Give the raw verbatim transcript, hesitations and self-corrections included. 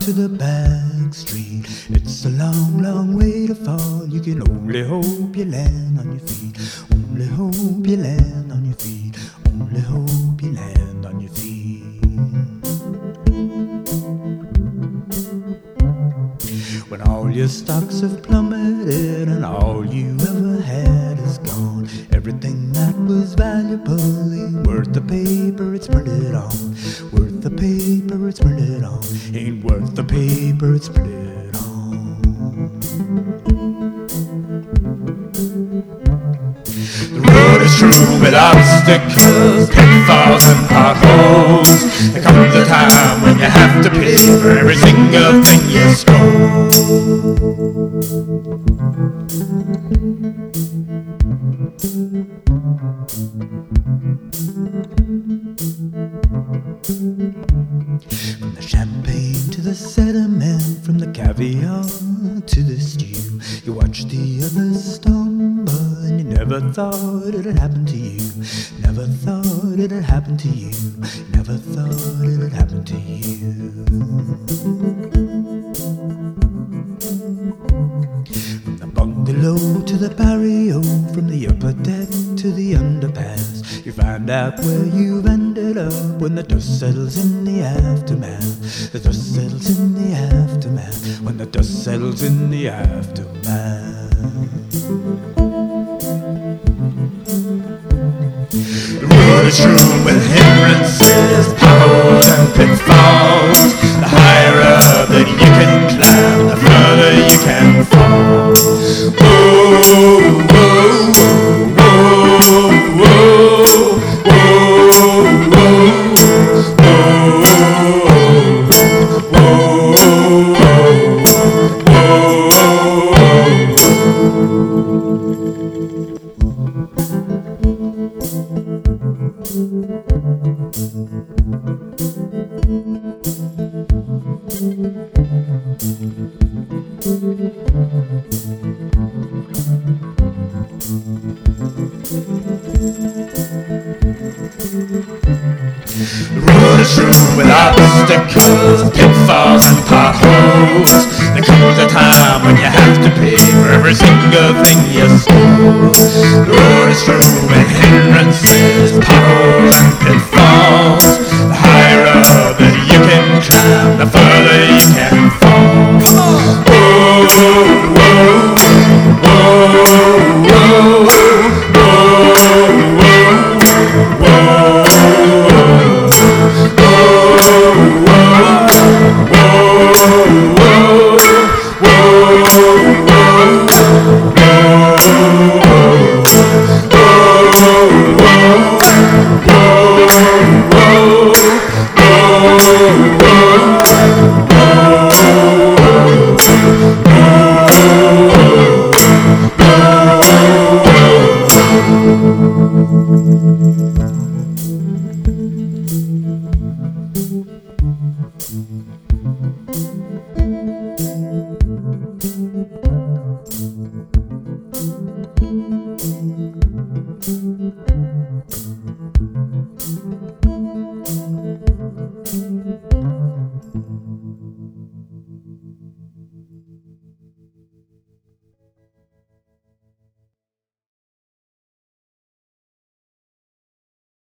to the back street. It's a long, long way to fall. You can only hope you land on your feet. Only hope you land on your feet. Only hope you land on your feet. When all your stocks have plummeted and all you ever had is gone, everything that was valuable ain't worth the paper it's printed on. Worth the paper it's printed on. Ain't worth the paper it's printed on. The road is strewn with obstacles, pitfalls and potholes. There comes a time when you have to pay for every single thing you stole. From the champagne to the sediment, from the caviar to the stew, you watch the others stumble and you never thought it'd happen to you. Never thought it'd happen to you. Never thought it'd happen to you. From the bungalow to the barrio, from the upper deck to the underpass, you find out where you've ended up when the dust settles in the aftermath. The dust settles in the aftermath. When the dust settles in the aftermath. The road is strewn with hindrances, potholes and pitfalls. The higher up that you can climb, the further you can fall. Whoa, whoa, whoa, whoa, whoa, whoa, The road is strewn with obstacles, pitfalls and potholes. There comes a time when you have to pay for every single thing you stole. The road is strewn